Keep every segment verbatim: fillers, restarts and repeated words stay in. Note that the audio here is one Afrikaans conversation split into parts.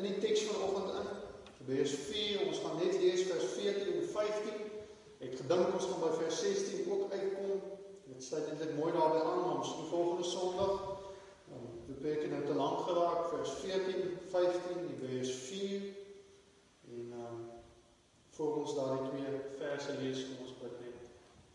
in die teks vanoggend in. Hebreërs vier, ons gaan net lees vers veertien en vyftien. Ek het gedink ons gaan by vers sestien ook uitkom. Dit sluit eintlik mooi daarbey aan, maar miskien volgende Sondag. Um, beperk het nou te lank geraak, vers veertien, vyftien, Hebreërs vier. En um, voor ons daar die twee verse lees, kom ons bid net.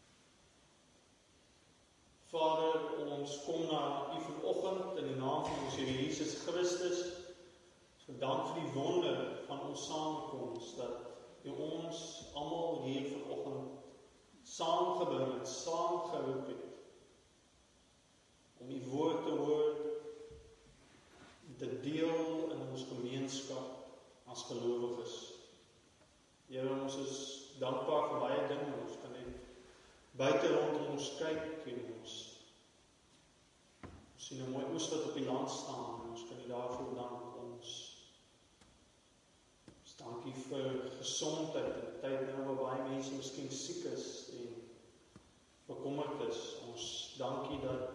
Vader, ons kom na U vanoggend in die naam van ons Here Jesus Christus. So dank vir die wonder van ons samekoms, dat U ons almal hier vanoggend saamgebring het, saamgeroep het, om U woord te hoor, te deel in ons gemeenskap as gelowiges. Here, ons is dankbaar vir baie dinge, ons kan net buite rondom ons kyk en ons, ons sien 'n mooi oes wat op die land staan en ons kan U daarvoor dank. Ons, ons dank U vir gesondheid in 'n tyd nou waar baie mense miskien siek is en bekommerd is. Ons dank U dat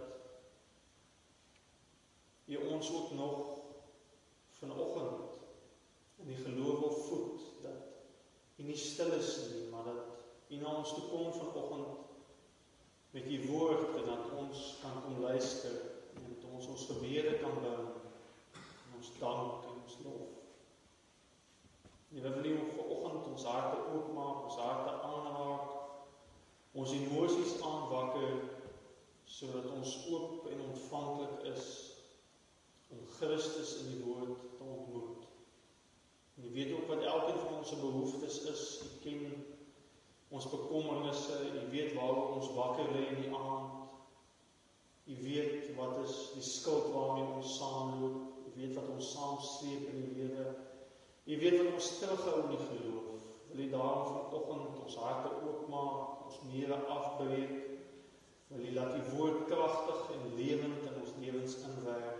U ons ook nog vanoggend in die geloof wil voed, dat U nie stil is nie, maar dat U na ons toe kom vanoggend met U woord en dat ons kan kom luister en dat ons ons gebede kan bring en ons dank en ons lof. Here, wil U vanoggend ons harte oopmaak, ons harte aanraak, ons emosies aanwakker, sodat ons oop en ontvanklik is om Christus in die woord te ontmoet. En U weet ook wat elkeen van ons behoeftes is. U ken ons bekommernisse, U weet waaroor ons wakker lê in die aand. U weet wat is die skuld waarmee ons saamloop. U weet wat ons saamsleep in die lewe. U weet wat ons terughou in die geloof. Wil U daarom vanoggend ons harte oopmaak, ons niere afbreek. Wil U laat U woord kragtig en lewend in ons lewens inwerk.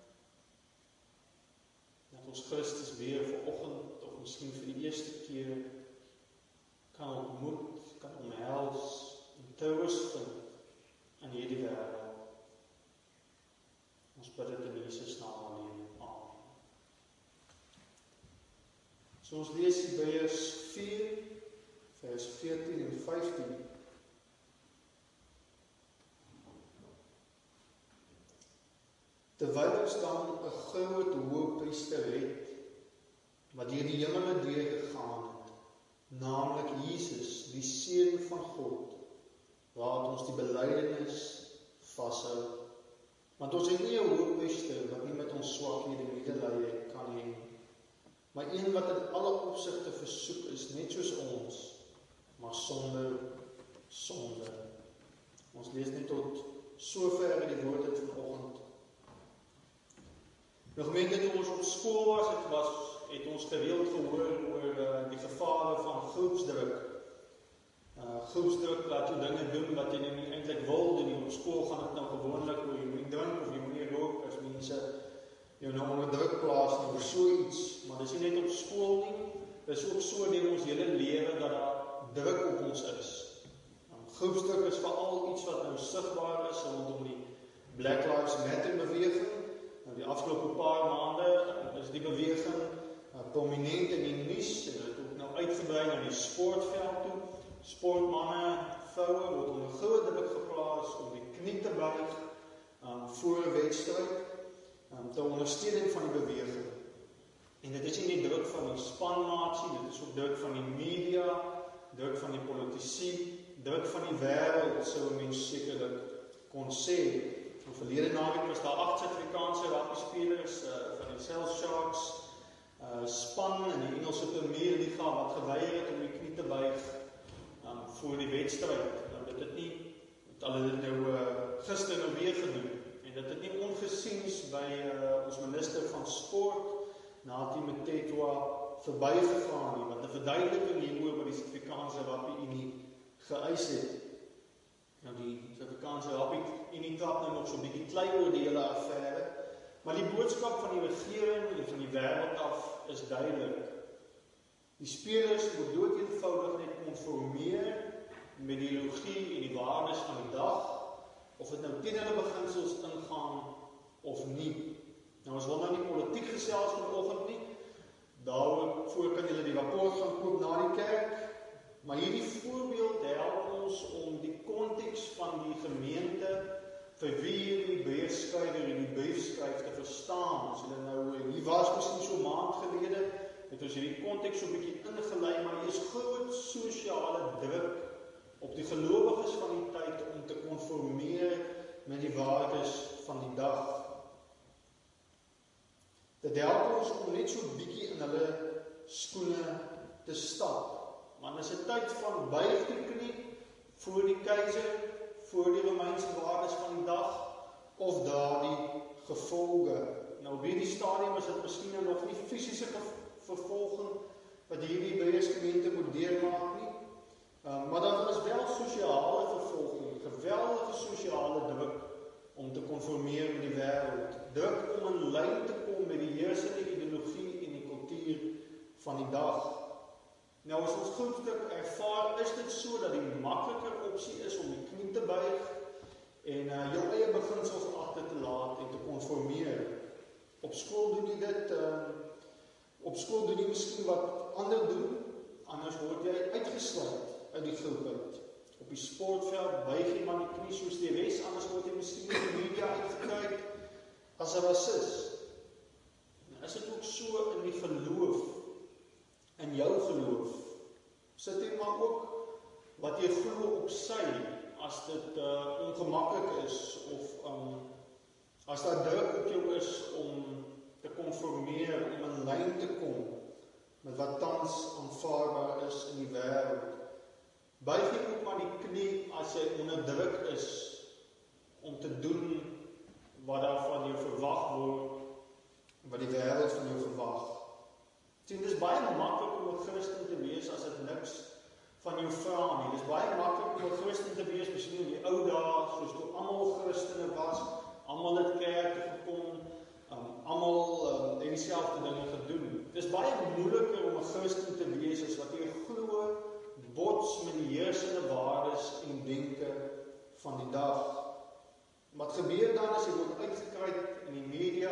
Dat ons Christus weer vanoggend, of miskien vir die eerste keer, kan ontmoet, kan omhels en trouwens vind in hierdie wêreld. Ons bid dit in Jesus naam alleen. Amen. So ons lees Hebreërs vier, vers veertien en vyftien. Terwyl ons dan 'n groot hoëpriester het, wat deur die hemele deurgegaan het, naamlik Jesus, die Seun van God, laat ons die belydenis vashou. Want ons het nie 'n hoëpriester wat nie met ons swakhede medelee kan hê nie, maar een wat in alle opsigte versoek is, net soos ons, maar sonder sonde. Ons lees net tot sover in die woord het vanoggend. Nou gemeente, toe ons op skool was, het was, het ons gereeld gehoor oor uh, die gevare van groepsdruk. Uh, groepsdruk laat jy dinge doen wat jy nie eintlik wil doen. Op skool gaan dit nou gewoonlik oor jy moet drink of jy moet nie rook as mense jou nou onder druk plaas nie, of so iets. Maar dis nie net op skool nie, dis ook so in ons hele lewe dat daar druk op ons is. Nou, groepsdruk is veral iets wat nou sigbaar is rondom die Black Lives Matter beweging. Nou, die afgelope paar maande is die beweging uh, prominent in die nuus en dit ook nou uitgebrei na die sportveld toe. Sportmanne, vroue word onder groot druk geplaas om die knie te buig um, voor 'n wedstryd um, ter ondersteuning van die beweging. En dit is nie net druk van die spannasie, dit is ook druk van die media, druk van die politici, druk van die wêreld, sou mens sekerlik kon sê. Nou, verlede naweek was daar agt Suid-Afrikaanse rugby spelers uh, van die Cell Sharks uh, span in die Engelse Premier Liga wat geweier het om die knie te buig um, voor die wedstryd. Nou, dit het nie, het hulle dit nou uh, gister nou weer gedoen en dit het nie ongesiens by uh, ons minister van sport Nathi Mthethwa verbygegaan nie, wat 'n verduideliking hieroor by die Suid-Afrikaanse Rugby Unie geëis het. Nou die Suid-Afrikaanse Rugby Unie klap nou nog so 'n bietjie klei oor die hele affære, maar die boodskap van die regering en van die wêreld af is duidelik. Die spelers moet dood eenvoudig net konformeer met die ideologie en die waardes van die dag, of dit nou teen hulle beginsels ingaan of nie. Nou ons wil nou nie politiek gesels vanoggend nie, Daarvoor kan julle die rapport gaan koop na die kerk. Maar hierdie voorbeeld help ons om die konteks van die gemeente vir wie hierdie Hebreërskrywer en die briefskryf te verstaan. As julle nou hier was miskien so 'n maand gelede, het ons hierdie konteks so 'n bietjie ingelei, maar hier is groot sosiale druk op die gelowiges van die tyd om te konformeer met die waardes van die dag. Dit help ons om net so 'n bietjie in hulle skoene te stap. Want dit is 'n tyd van buig die knie voor die keiser, voor die Romeinse waardes van die dag, of daardie gevolge. Nou, op hierdie stadium is dit miskien nog nie fisiese vervolging wat hierdie Hebreërsgemeente moet deurmaak nie. Um, maar daar is wel sosiale vervolging, geweldige sosiale druk om te konformeer met die wêreld. Druk om in lyn te kom met die heersende ideologie en die kultuur van die dag. Nou as ons groepsdruk ervaar, is dit so dat die makliker opsie is om die knie te buig en uh, jou eie beginsels agter te laat en te konformeer. Op skool doen jy dit, uh, op skool doen jy miskien wat ander doen, anders word jy uitgesluit uit die groep uit. Op die sportveld buig jy maar die knie soos die res, anders word jy miskien in die media uitgekry as 'n rasis. Nou is dit ook so in die geloof, in jou geloof. Sit jy maar ook wat jy glo op sy, as dit uh, ongemaklik is, of um, as daar druk op jou is om te konformeer, om in lyn te kom met wat tans aanvaarbaar is in die wêreld. Buig jy ook maar die knie as jy onder druk is om te doen wat daar van jou verwag word, wat die wêreld van jou verwag. Sien, dit is baie maklik om 'n Christen te wees as dit niks van jou vra nie. Dit is baie maklik om 'n Christen te wees, miskien in die ou dae, soos toe almal Christene was, almal het kerk toe gekom, um, almal um, het dieselfde dinge gedoen. Dit is baie moeiliker om 'n Christen te wees as wat jy glo bots met die heersende waardes en denke van die dag. Wat gebeur dan as jy word uitgekry in die media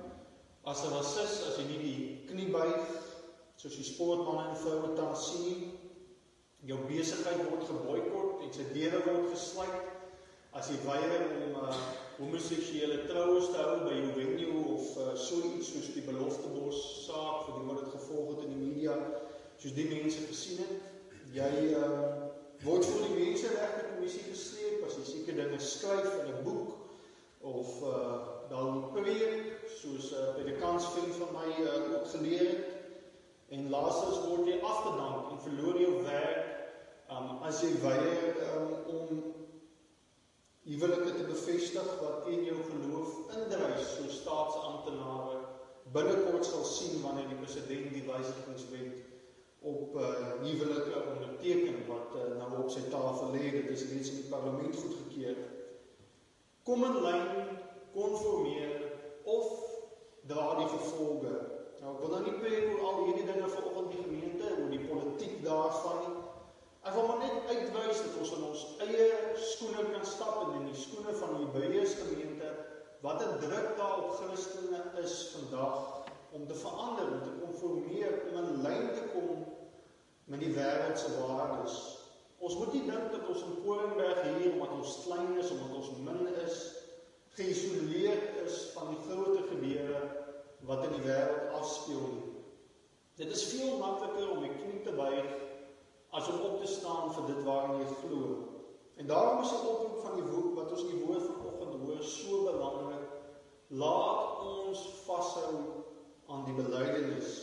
as 'n rasis, as jy nie die knie buig, soos die sportmanne en vroue tans sien, jou besigheid word geboikot en sy deure word gesluit, as jy weier om uh, homoseksuele troues te hou by jou venue of uh, so iets soos die Beloftebos saak, vir die wat het gevolg het in die media, soos die mense gesien het, jy uh, word voor die Menseregtekommissie gesleep as jy seker dinge skryf in 'n boek of uh, dan preek, soos 'n uh, predikansvriend van my uh, ook geleer het. En laastens word jy afgedank en verloor jou werk um, as jy weier um, om huwelike te bevestig wat teen jou geloof indrys, so staatsamptenare binnekort sal sien wanneer die president die wysigingswet op uh, huwelike onderteken wat uh, nou op sy tafel lê. Dit is reeds in die parlement goedgekeur. Kom in lyn, konformeer of dra die gevolge. Nou, ek wil nou nie preek oor al hierdie dinge vanoggend die gemeente, oor die politiek daarvan nie. Ek wil maar net uitwys dat ons in ons eie skoene kan stap en in die skoene van die Hebreërsgemeente, wat 'n druk daar op Christene is vandag om te verander, om te konformeer, om in lyn te kom met die wêreldse waardes. Ons moet nie dink dat ons in Koringberg hier, omdat ons klein is, omdat ons min is, geïsoleerd is van die groter gebeure wat in die wêreld afspeel nie. Dit is veel makliker om die knie te buig as om op te staan vir dit waarin jy glo. En daarom is die oproep van die woord, wat ons in die woord vanoggend hoor, so belangrik. Laat ons vashou aan die belydenis.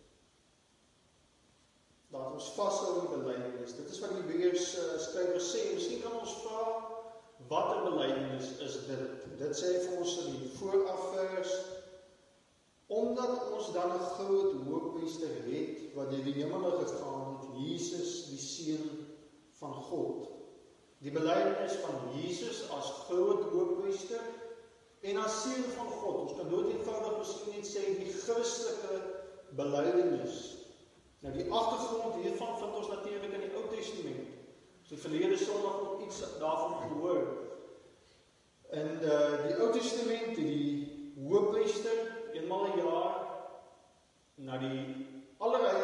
Laat ons vashou aan die belydenis. Dit is wat die Hebreërs uh, skrywer sê. Miskien kan ons vra, wat 'n belydenis is dit? Dit sê vir ons in die voorafvers, omdat ons dan 'n groot hoopmeester het, wat deur die hemele gegaan het, Jesus, die Seun van God. Die belydenis van Jesus as groot hoopmeester en as Seun van God. Ons kan dood eenvoudig miskien net sê die Christelike belydenis. Nou die agtergrond hiervan vind ons natuurlik in die Ou Testament. So verlede Sondag ook iets daarvan gehoor. In uh, die Ou Testament, die hoopmeester eenmal 'n jaar na die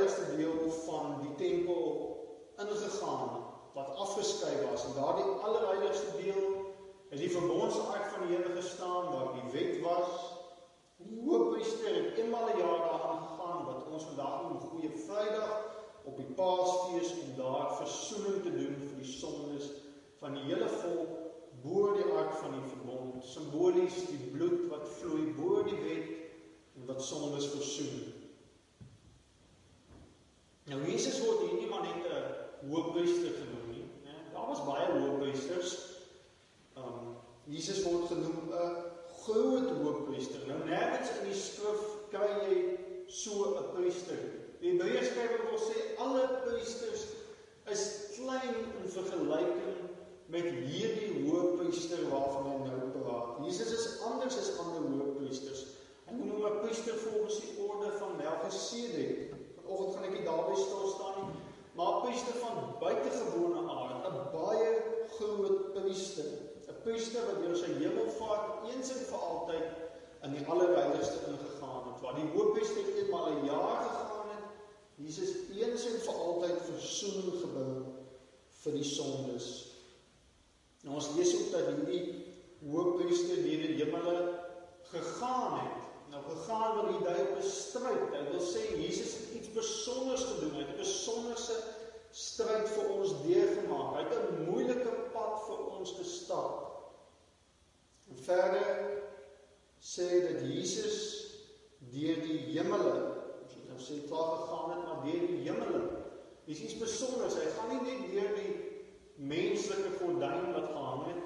allerheiligste deel van die tempel ingegaan, wat afgeskei was, en daardie allerheiligste deel is die verbondsark van die Here gestaan, waar die wet was. Die hoofpriester het eenmaal 'n jaar daaraan gegaan, wat ons vandag noem Goeie Vrydag, op die Paasfees, om daar versoening te doen vir die sondes van die hele volk, bo die ark van die verbond, simbolies die bloed wat vloei bo die wet, en wat sondes versoen. Nou, Jesus word hier nie maar net 'n hoofpriester genoem nie, né? Daar was baie hoofpriesters. Um, Jesus word genoem 'n groot hoofpriester. Nou, nergens in die skrif kry jy so 'n priester. Die Hebreërskrywer wil sê, alle priesters is klein in vergelyking met hierdie hoofpriester waarvan hy nou praat. Jesus is anders as ander hoofpriesters. Hy noem 'n priester volgens die orde van Melchisedek. Vanoggend gaan ek nie daarby stil staan nie, maar 'n priester van buitengewone aard, 'n baie groot priester. 'n Priester wat deur sy hemelvaart eens en vir altyd in die allerheiligste ingegaan het, waar die hoofpriester eenmaal 'n jaar gegaan het, Jesus eens en vir altyd versoening gebring vir die sondes. Nou, ons lees ook dat hierdie hoofpriester deur die hemele gegaan het. Nou, gegaan wil die duiwel bestryd. Hy wil sê, Jesus het iets besonders gedoen. Hy het 'n besonderse stryd vir ons deurgemaak. Hy het 'n moeilike pad vir ons gestap. En verder sê dat Jesus deur die hemele, ons het nou sê, klaar gegaan het, maar deur die hemele. Dit is iets besonders. Hy gaan nie net deur die menslike gordyn wat gehang het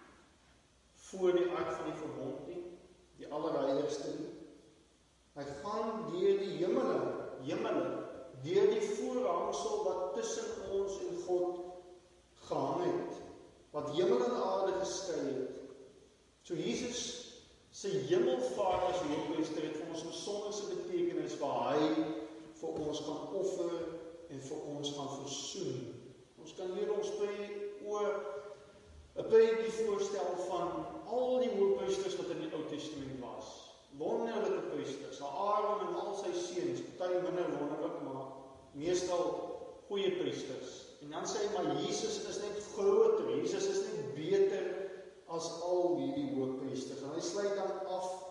voor die ark van die verbond nie, die allerheiligste nie. Hy gaan deur die hemele, hemele, deur die voorhangsel wat tussen ons en God gehang het, wat hemel en aarde geskei het. So Jesus sy hemelvaart as hoofpriester het vir ons 'n besonderse betekenis, waar hy vir ons gaan offer en vir ons gaan versoen. Ons kan hier ons oor 'n prentjie voorstel van al die hoofpriesters wat in die Ou Testament was. Wonderlike priesters, Aaron en al sy seuns, party minder wonderlik, maar meestal goeie priesters. En dan sê hy, maar Jesus is net groter, Jesus is net beter as al hierdie hoofpriesters. En hy sluit dan af,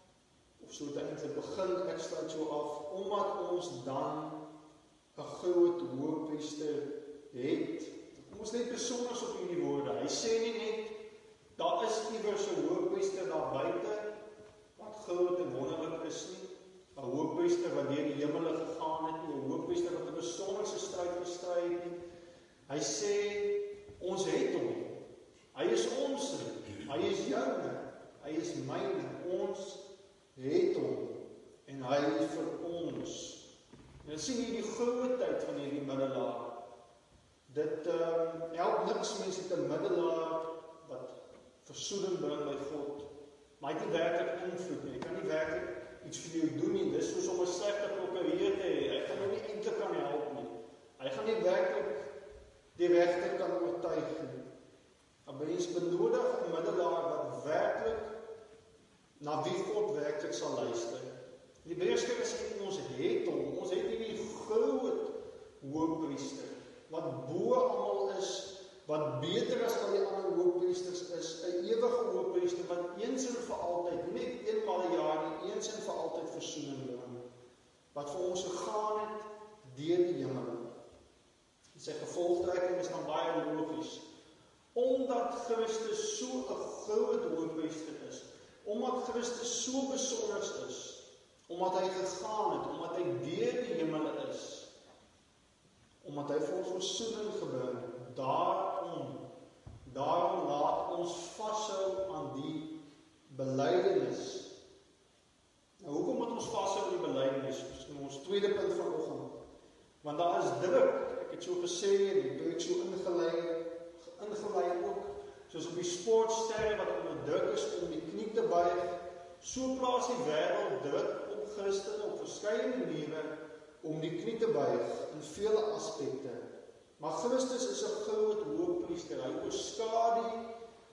of so het eintlik begin, ek sluit so af, omdat ons dan 'n groot hoofpriester het. Kom ons net besonders op hierdie woorde. Hy sê nie net, daar is iewers 'n hoofpriester daar buite, wat groot en wonderlik is nie, 'n hoofpriester wat deur die hemele gegaan het, 'n hoofpriester wat 'n besonderse stryd gestry het nie. Hy sê, ons het hom. Hy is ons, hy is joune, hy is myne, ons het hom, en hy is vir ons. En dan sien jy die grootheid van hierdie middelaar. Dit um, help niks mense te middelaar wat versoening bring by God, maar hy het nie werklik invloed nie, hy kan nie werklik iets vir jou doen nie, dis soos om 'n slegte prokureur te hê, hy gaan jou nie eintlik kan help nie, hy gaan nie werklik die regter kan oortuig nie. 'n Mens benodig 'n middelaar wat werklik na wie God werklik sal luister. Die Hebreërskrywer sê ons het hom, ons het hierdie groot hoofpriester wat bo almal is, wat beter as al die ander hoofpriesters is, 'n ewige hoofpriester wat eens en vir altyd, nie eenmaal 'n jaar nie, eens en vir altyd versoening bring, wat vir ons gegaan het deur die hemele. En sy gevolgtrekking is dan baie logies. Omdat Christus so 'n groot hoofpriester is, omdat Christus so besonder is, omdat hy gegaan het, omdat hy deur die hemele is, omdat hy vir ons versoening gebring, daarom, daarom laat ons vashou aan die belydenis. Nou, hoekom moet ons vashou aan die belydenis? Dis ons tweede punt vanoggend. Want daar is druk, ek het so gesê, en ek het so ingelei, ingelei ook, soos op die sportsterre wat onder druk is om die knie te buig, so plaas die wêreld druk op Christene op verskeie maniere om die knie te buig in vele aspekte. Maar Christus is 'n groot hoofpriester. Hy oorskadu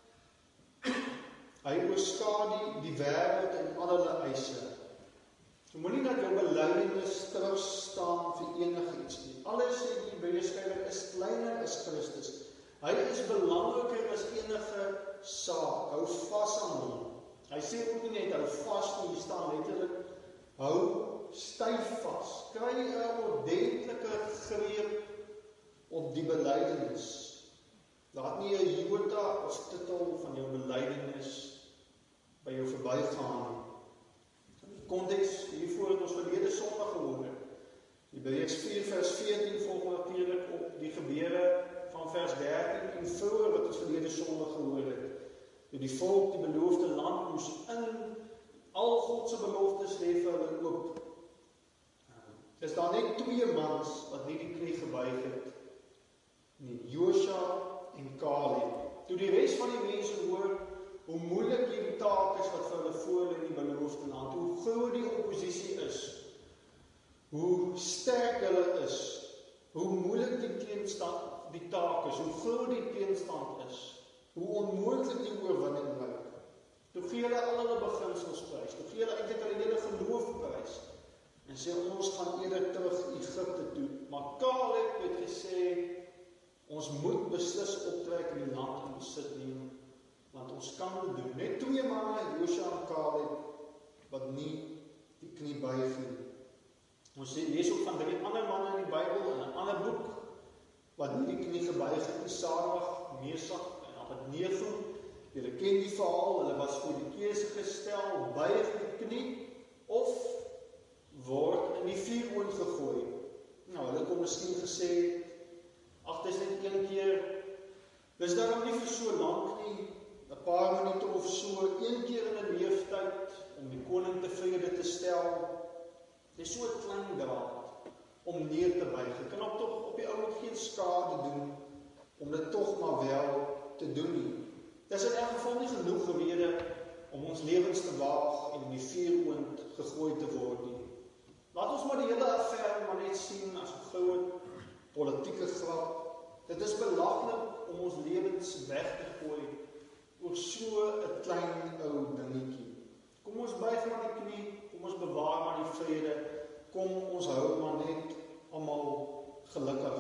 hy oorskadu die wêreld en al hulle eise. So moenie dat jou belydenis terugstaan vir enige iets nie. Alles sê die Hebreërskrywer is kleiner as Christus. Hy is belangriker as enige saak. Hou vas aan hom. Hy sê ook nie net hou vas nie, hier staan letterlik hou styf vas. Kry 'n ordentlike greep op die belydenis. Laat nie 'n jota of titel van jou belydenis by jou verbygaan nie. Die konteks hiervoor het ons verlede Sondag gehoor. Hebreërs vier vers veertien volg natuurlik op die gebeure van vers dertien en voor wat ons verlede Sondag gehoor het. Toe die volk die beloofde land moes in, al God se beloftes lê vir hulle oop. Is daar net twee mans wat nie die knie gebuig het nie, Josua en Caleb. Toe die res van die mense hoor hoe moeilik hierdie taak is wat vir hulle voor in die beloofde land, hoe groot die oppositie is, hoe sterk hulle is, hoe moeilik die teenstand, die taak is, hoe groot die teenstand is, hoe onmoontlik die oorwinning lyk. Toe gee hulle al hulle beginsels prys, toe gee hulle eintlik hulle hele geloof prys, en sê ons gaan eerder terug Egipte toe. Maar Caleb het gesê, ons moet beslis optrek in die land in besit neem, want ons kan dit doen. Net twee manne, Josua en Caleb, wat nie die knie buig nie. Ons lees ook van drie ander manne in die Bybel, in 'n ander boek, wat nie die knie gebuig het nie, Sadrag, Mesach en Abednego. Julle ken die verhaal, hulle was voor die keuse gestel, buig die knie, of word in die vuuroond gegooi. Nou, hulle kom miskien gesê, ag, dis net een keer, dis daarom nie vir so lank nie, 'n paar minute of so, een keer in 'n leeftyd, om die koning tevrede te stel. Dis so 'n klein draad, om neer te buig. Jy kan ook tog op die ou geen skade doen, om dit tog maar wel te doen nie. Dis in elk geval nie genoeg rede, om ons lewens te waag, en in die vuuroond gegooi te word nie. Laat ons maar die hele affære maar net sien as 'n groot politieke grap. Dit is belaglik om ons lewens weg te gooi oor so 'n klein ou dingetjie. Kom ons buig maar die knie, kom ons bewaar maar die vrede, kom ons hou maar net almal gelukkig.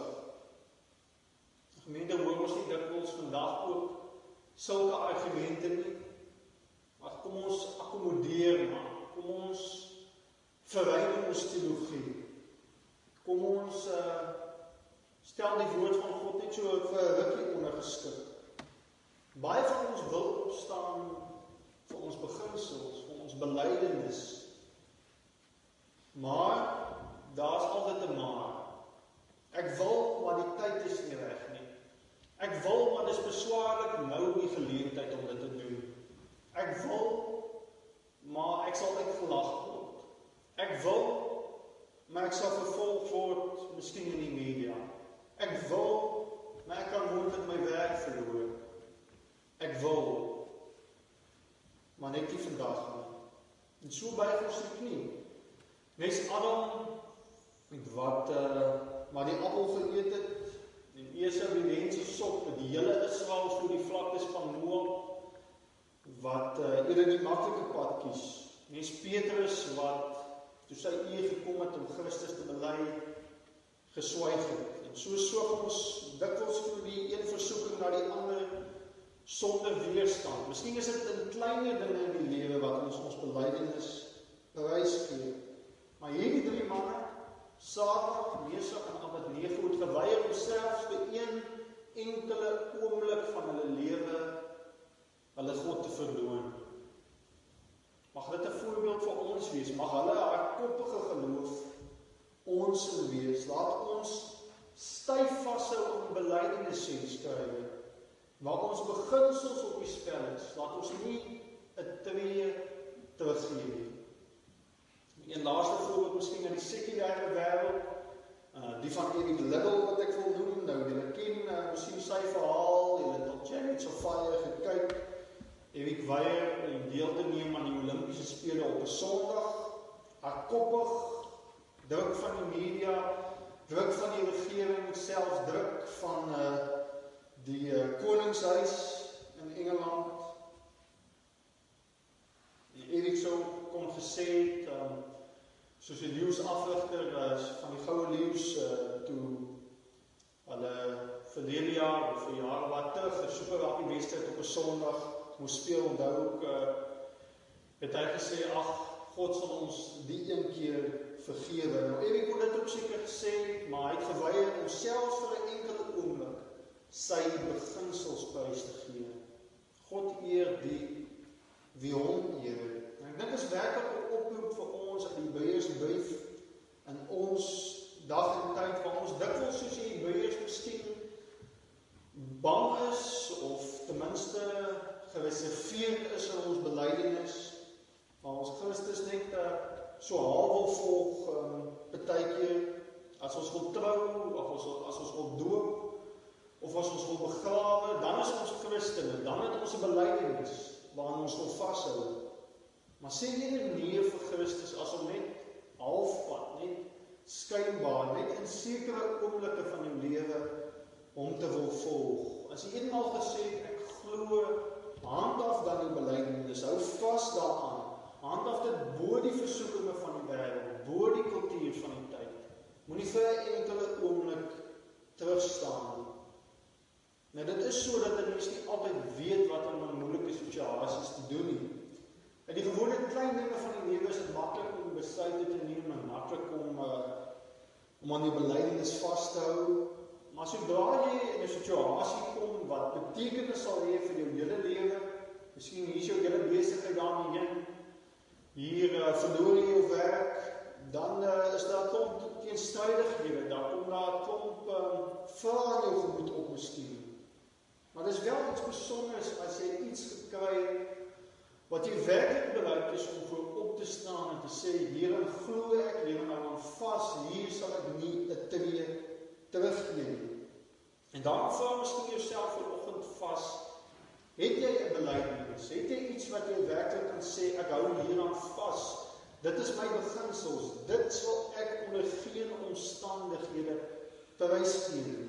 Gemeente, hoor ons nie dikwels vandag ook sulke argumente nie. Maar kom ons akkommodeer maar, kom ons verruim ons teologie. Kom ons uh, stel die woord van God net so vir 'n rukkie ondergeskik. Baie van ons wil opstaan vir ons beginsels, vir ons belydenis. Maar daar's altyd 'n maar. Ek wil, maar die tyd is nie reg nie. Ek wil, maar dis beswaarlik nou die geleentheid om dit te doen. Ek wil, maar ek sal uitgelag word. Ek wil, maar ek sal vervolg word, miskien in die media. Ek wil, maar ek kan moontlik my werk verloor. Ek wil, maar net nie vandag nie. En so buig ons die knie. Nes Adam, wat uh, maar die appel geëet het, en Esau die wensiesop, die hele Israel voor die vlaktes van Moab, wat uh, eerder die maklike pad kies. Nes Petrus, wat toe sy eer gekom het om Christus te bely, geswyg het. En so soek ons dikwels vir die een versoeking na die ander sonder weerstand. Miskien is dit in kleiner dinge in die lewe wat ons ons belydenis bewys gee. Maar hierdie drie manne, Sadrag, Mesach en Abednego, het geweier om selfs vir een enkele oomblik van hulle lewe hulle God te verloon. Mag dit 'n voorbeeld vir ons wees, mag hulle hardkoppige geloof ons in wees. Laat ons styf vashou in belydenis en skrywe. Waar ons beginsels op die spel is, laat ons nie 'n tree teruggee nie. Een laaste voorbeeld miskien in die sekulêre wêreld, uh, die van Eric Liddell wat ek wil noem. Nou, julle ken uh, miskien sy verhaal, julle het op Chariots of Fire gekyk. Eric weier om deel te neem aan die Olympiese Spele op 'n Sondag. Hardkoppig, druk van die media, druk van die regering, selfs druk van uh, die uh, Koningshuis in Engeland. En Eric sou kom gesê het, um, soos die leeuwsafrigter uh, van die goue leeuws uh, toe hulle verlede jaar of vir jare wat terug 'n Super Rugby wedstryd op 'n Sondag moes speel, onthou ook uh, het hy gesê, ag, God sal ons die een keer vergewe. Nou Erik kon dit ook seker gesê, maar hy het geweier om selfs vir 'n enkele oomblik sy beginsels prys te gee. God eer die wie hom eer. En ek dink is werklik 'n oproep vir ons in die Hebreërsbrief in ons dag en tyd waar ons dikwels soos die Hebreërs miskien bang is of ten minste gereserveerd is in ons belydenis, waar ons Christus net uh, so half wil volg, um, partykeer, as ons wil trou, of as, as ons wil doop, of as ons wil begrawe, dan is ons Christene, dan het ons 'n belydenis waaraan ons wil vashou. Maar sê jy nee vir Christus as om net halfpad, net skynbaar, net in sekere oomblikke van jou lewe om te wil volg. As jy eenmaal gesê het, ek glo, hand af dan die belydenis, hou vas daaraan, hand af dit bo die versoekinge van die wêreld, bo die kultuur van die tyd. Moenie vir 'n enkele oomblik terugstaan nie. Nou dit is so dat 'n mens nie altyd weet wat om in moeilike situasies te doen nie. En die gewone klein dinge van die lewe is dit maklik om besluite te neem en maklik om uh, om aan die belydenis vas te hou. Maar sodra jy in 'n situasie kom wat betekenis sal hê vir jou hele lewe, miskien hier is jou hele besigheid daarmee heen, hier uh, verloor jy jou werk, dan uh, is daar 'n klomp teenstrydighede, dan kom daar 'n klomp uh, vrae in jou gemoed op miskien. Maar dit is wel iets besonders as jy iets gekry het wat jy werklik bereid is om voor op te staan en te sê, hierin glo ek, hierin hou aan vas, hier sal ek nie 'n tree terugneem. En dan vra miskien jouself vanoggend vas, het jy 'n belydenis? Het jy iets wat jy werklik kan sê, ek hou hieraan vas, dit is my beginsels, dit sal ek onder geen omstandighede prysgee.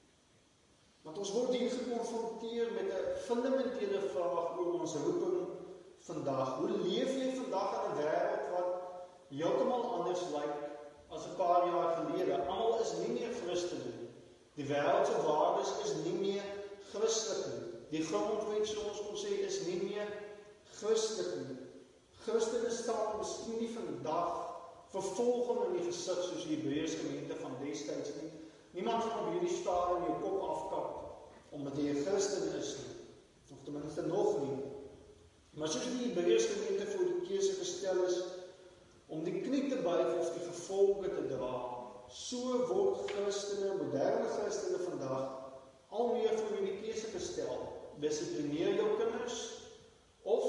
Want ons word hier gekonfronteer met 'n fundamentele vraag oor ons roeping vandag. Hoe leef jy vandag in 'n wêreld wat heeltemal anders lyk as 'n paar jaar gelede? Almal is nie meer Christene nie. Die wêreld se waardes is nie meer Christelik nie. Die grondwet, soos ons kon sê, is nie meer Christelik nie. Christene staan miskien nie vandag vervolging in die gesig soos die Hebreëse gemeente van destyds nie. Niemand gaan op hierdie stadium jou kop afkap omdat jy 'n Christen is nie, of ten minste nog nie. Maar soos die Hebreëse gemeente voor die keuse gestel is om die knie te buig of die gevolge te dra, so word Christene, moderne Christene vandag al meer voor die keuse gestel. Dissiplineer jou kinders of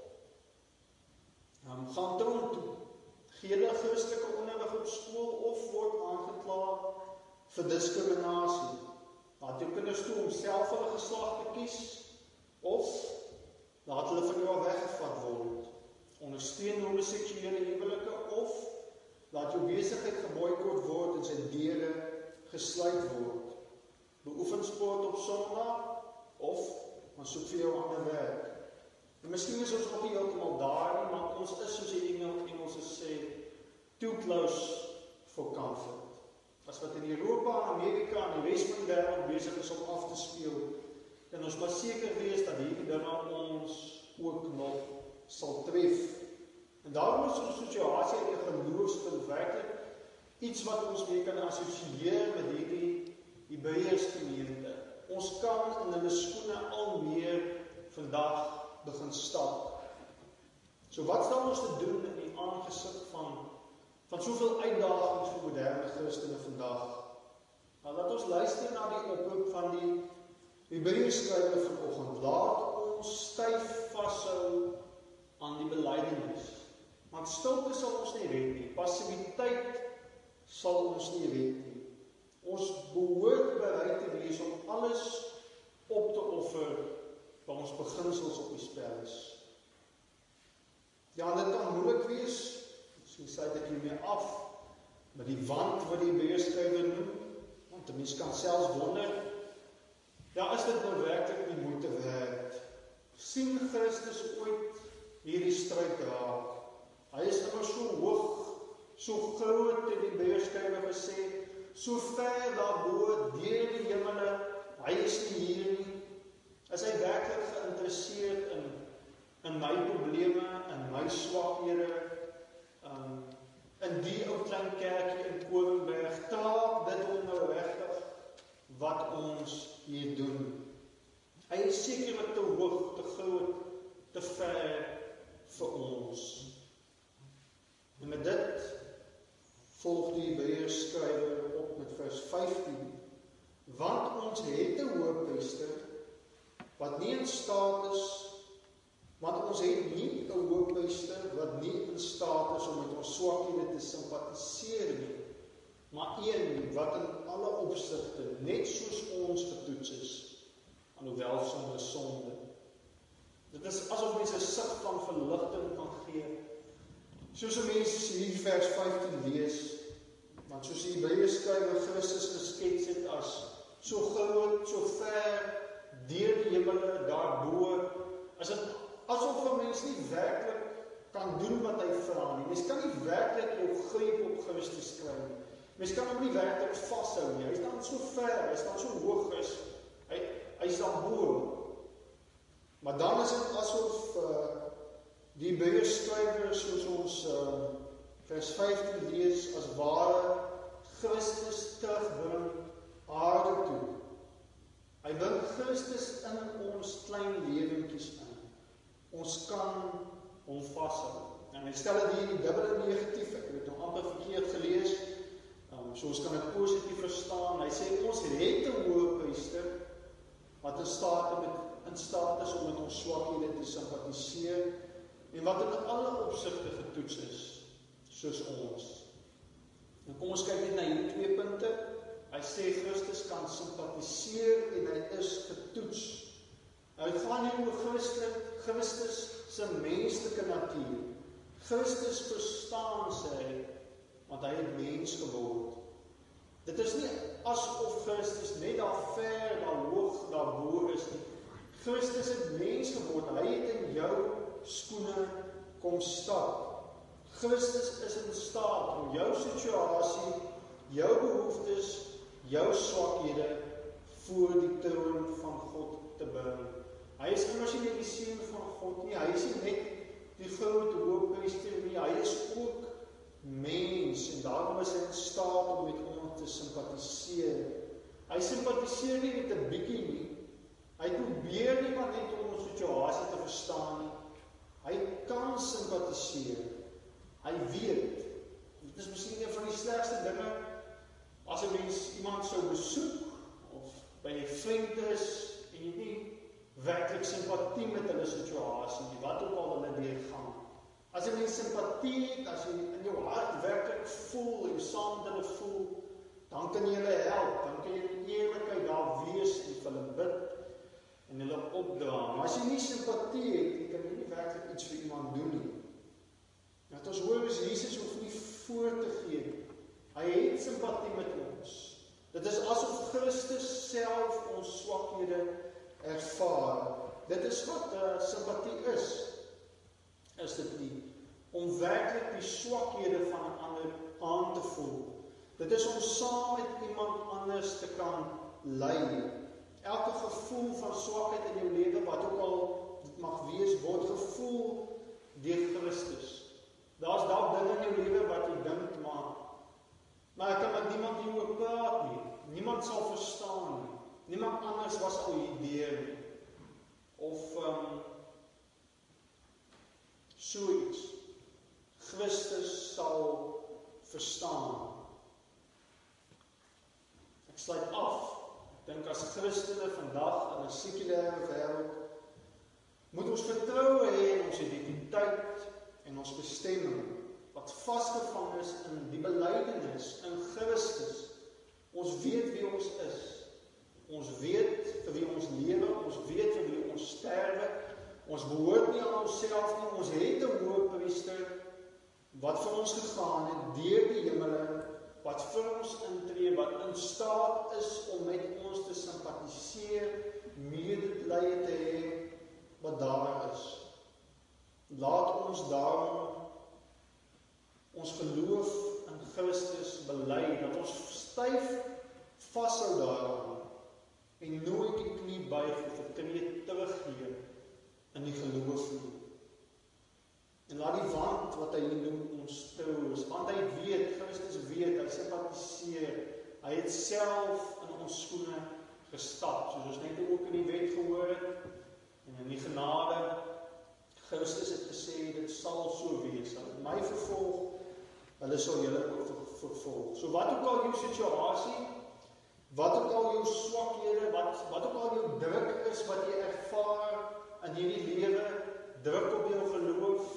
um, gaan tron toe. Gee hulle Christelike onderrig op skool of word aangekla vir diskriminasie. Laat jou kinders toe om self hulle geslag te kies of laat hulle van jou weggevat word. Ondersteun homoseksuele huwelike of laat jou besigheid geboikot word en sy deure gesluit word. Beoefen sport op Sondag of maar soek vir jou ander werk. En miskien is ons nog nie heeltemal daar nie, maar ons is soos die Engel, Engelse sê, too close for comfort. As wat in Europa en Amerika en die res van die wêreld besig is om af te speel, dan ons maar seker wees dat hierdie dinge ons ook nog sal tref. En daarom is ons situasie in die geloofspunt werklik iets wat ons mee kan assosieer met hierdie Hebreëse gemeente. Ons kan in hulle skoene al meer vandag begin stap. So wat staan ons te doen in die aangesig van van soveel uitdagings vir moderne Christene vandag? Nou laat ons luister na die oproep van die Hebreëse skrywer vanoggend. Laat ons styf vashou aan die belydenis. Want stilte sal ons nie red nie. Passiwiteit sal ons nie red nie. Ons behoort bereid te wees om alles op te offer waar ons beginsels op die spel is. Ja, dit kan moeilik wees. Miskien sluit ek hiermee af met die wand wat die Hebreëse skrywer noem. Want 'n mens kan selfs wonder, ja, is dit nou werklik die moeite werd? Sien Christus ooit hierdie stryd raak? Hy is immer so hoog, so groot het die Hebreërskrywer gesê, so ver daarbo, deur die hemele, hy is nie hier nie. Is hy werklik geïnteresseerd in, in my probleme, in my swakhede, um, in die ou klein kerkie in Koringberg, taak dit om nou regtig wat ons hier doen. Hy is sekerlik te hoog, te groot, te ver vir ons. En met dit volg die Hebreërskrywer op met vers vyftien, want ons het 'n hoëpriester wat nie in staat is, want ons het nie 'n hoëpriester wat nie in staat is om met ons swakhede te simpatiseer nie, maar een wat in alle opsigte net soos ons getoets is, alhoewel sonder sonde. Dit is asof mense 'n sig van verligting kan gee. Soos 'n mens hier vers vyftien lees, want soos die Hebreërskrywer Christus geskets het as so groot, so ver, deur die hemele, daarbo, is dit asof 'n mens nie werklik kan doen wat hy vra nie. Mens kan nie werklik jou greep op Christus kry nie. Mens kan hom nie werklik vashou nie. Hy staan so ver, hy staan so hoog, hy, hy, hy is daarbo. Maar dan is dit asof uh, die Hebreërskrywer, soos ons uh, vers vyftien lees, as ware Christus terugbring aarde toe. Hy bring Christus in ons klein lewentjies in. Ons kan hom vashou. En hy stel dit hier in die dubbele negatief, ek het hom amper verkeerd gelees, um, so ons kan dit positief verstaan. Hy sê, ons het 'n hoëpriester, wat in staat, met, in staat is om met ons swakhede te simpatiseer, en wat in alle opsigte getoets is, soos ons. En kom ons kyk net na hierdie twee punte. Hy sê Christus kan simpatiseer en hy is getoets. Hy gaan nie oor Christus, Christus se menslike natuur. Christus verstaan sê hy, want hy het mens geword. Dit is nie asof Christus net daar ver, daar hoog, daar bo is nie. Christus het mens geword, hy het in jou skoene kom stap. Christus is in staat om jou situasie, jou behoeftes, jou swakhede voor die troon van God te bring. Hy is immers nie die seun van God nie, hy is nie net die groot hoëpriester nie, hy is ook mens en daarom is hy in staat om met ons te simpatiseer. Hy simpatiseer nie met 'n bietjie nie, hy probeer nie maar net om ons situasie te verstaan nie, hy kan simpatiseer, hy weet. Dit is miskien een van die slegste dinge, as 'n mens iemand sou besoek, of by 'n vriend is, en jy nie werklik simpatie met hulle situasie, wat ook al hulle deurgaan. As jy mens simpatie het, as jy in jou hart werklik voel, en saam met hulle voel, dan kan jy hulle help, dan kan jy in eerlikheid daar wees, en vir hulle bid, en hulle opdra. Maar as jy nie simpatie het, jy kan jy nie werklik iets vir iemand doen nie. Dat ons hoor is, Jesus hoef nie voor te gee. Hy het simpatie met ons. Dit is asof Christus self ons swakhede ervaar. Dit is wat uh, simpatie is. Is dit nie? Om werklik die swakhede van 'n ander aan te voel. Dit is om saam met iemand anders te kan ly. Elke gevoel van swakheid in jou lewe, wat ook al dit mag wees, word gevoel deur Christus. Daar's dalk dinge in jou lewe wat jy dink, maar maar ek kan met niemand hieroor praat nie. Niemand sal verstaan nie. Niemand anders was al hierdeur nie. Of um, so iets. Christus sal verstaan. Ek sluit af. Ek dink as Christene vandag in 'n sekulêre wêreld moet ons vertroue hê in ons identiteit en ons bestemming, wat vasgevang is in die belydenis, in Christus. Ons weet wie ons is. Ons weet vir wie ons lewe, ons weet vir wie ons sterwe. Ons behoort nie aan onsself nie, ons het 'n hoëpriester wat vir ons gegaan het deur die hemele, wat vir ons intree, wat in staat is om met ons te simpatiseer, medelee te hê wat daar is. Laat ons daarom ons geloof in Christus bely, dat ons styf vashou daaraan en nooit die knie buig of 'n tree teruggee in die geloof nie. En laat die wand wat hy noem ons trou is, want hy weet, Christus weet, hy sympathiseer, hy het self in ons skoene gestap, soos ons net ook in die wet gehoor het, en in die genade, Christus het gesê, dit sal so wees, hulle het my vervolg, hulle sal julle ook vervolg. So wat ook al jou situasie, wat ook al jou swakhede, wat, wat ook al jou druk is, wat jy ervaar in hierdie lewe, druk op jou geloof,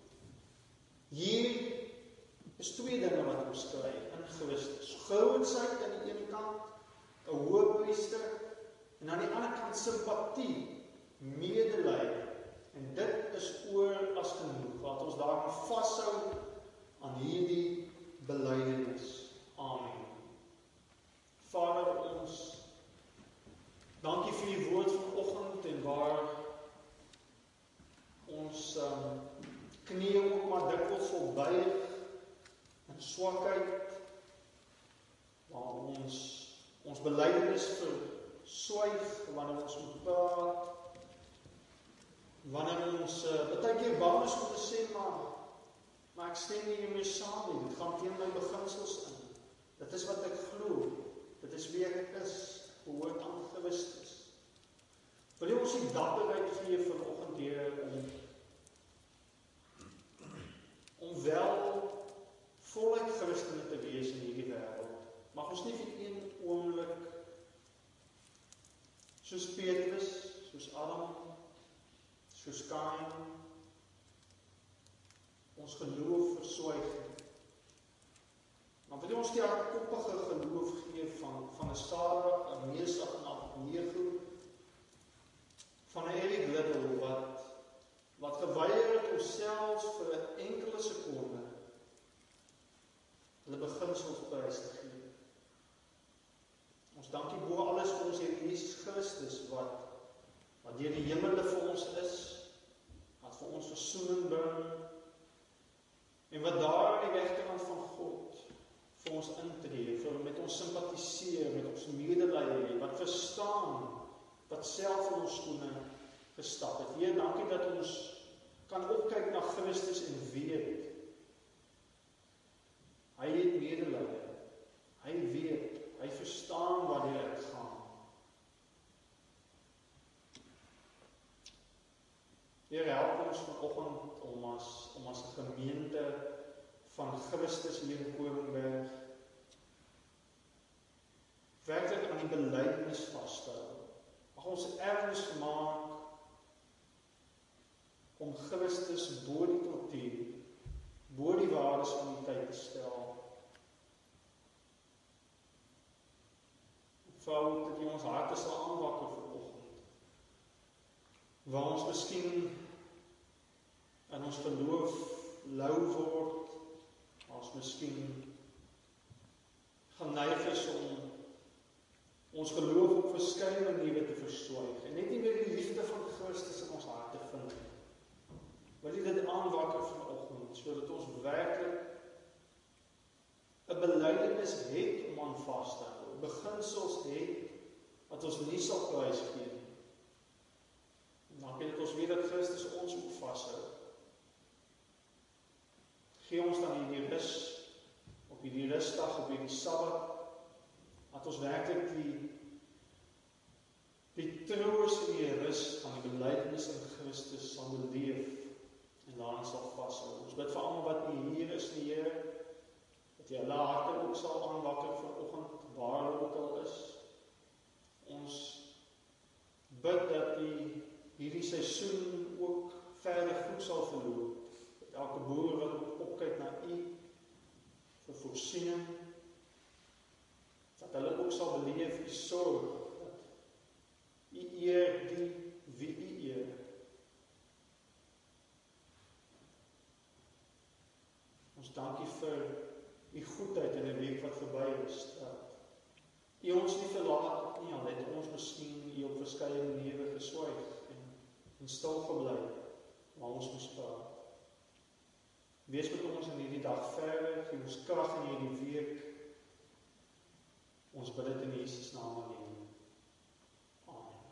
hier is twee dinge wat ons kry in Christus. Goudsheid aan die ene kant, 'n hoëpriester, en aan die ander kant simpatie, medelee. En dit is oor as genoeg, laat ons daarin vashou aan hierdie belydenis. Amen. Vader, ons dankie vir die woord vanoggend en waar ons um, knie ook maar dikwels sal buig in swakheid, waar ons ons belydenis verswyg wanneer ons moet praat, wanneer ons uh, baie keer bang is om te sê, maar, maar ek stem nie hiermee saam nie, dit gaan teen my beginsels in. Dit is wat ek glo, dit is wie ek is, behoort aan Christus. Wil jy ons die dapperheid gee vanoggend, Here, om om wel voluit Christene te wees in hierdie wêreld. Mag ons nie vir een oomblik soos Petrus, soos Adam, soos Kain, ons geloof verswyg nie. Maar wil jy ons die hardkoppige geloof gee van, van 'n Sarah, 'n Mesach en 'n Abednego, van 'n Eric Liddell wat, wat geweier het om selfs vir 'n enkele sekonde hulle beginsels prys te gee. Ons dankie bo alles vir ons Here Jesus Christus, wat, wat deur die hemele vir ons is, wat vir ons versoening bring, en wat daar aan die regterkant van God vir ons intree, vir met ons sympathiseer, met ons medelee, wat verstaan, wat self in ons skoene gestap het. Heer, dankie dat ons kan opkyk na Christus en weet, hy het medelee, hy weet, hy verstaan waar die uit gaan. Heer, help ons vanoggend om as, om as 'n gemeente van Christus hier in Koringberg werklik aan die belydenis vasstel. Mag ons erns maak om Christus bo die kultuur, bo die waardes van die tyd te stel. Vrou, dat jy ons harte sal aanwakker vanoggend, waar ons miskien in ons geloof lou word, ons miskien geneig is om ons geloof op verskeie maniere te verswyg en net nie meer die liefde van Christus in ons hart te vind. Wil jy dit aanwakker vanoggend, sodat ons werklik 'n belydenis het om aan vas te hou, beginsels het wat ons nie sal prysgee nie. Dankie dat ons weet dat Christus ons ook vashou. Gee ons dan hierdie rus, op hierdie rusdag, op hierdie Sabbat, dat ons werklik die, die troos en die rus van die belydenis in Christus sal beleef en daarin sal vashou. Ons bid vir almal wat nie hier is, die Here, dat jy hulle harte ook sal aanwakker vanoggend, waar hulle ook al is. Ons bid dat die hierdie seisoen ook verder goed sal verloop. Dat elke boer wat opkyk na U vir voorsiening, dat hulle ook sal beleef U sorg, dat U eer die wie U eer. Ons dankie vir U goedheid in 'n week wat verby is, dat U ons nie verlaat nie, al het ons miskien U op verskeie maniere geswyg en, en stil gebly, maar ons moes praat. Wees met ons in hierdie dag verder, gee ons krag in hierdie week. Ons bid dit in Jesus naam.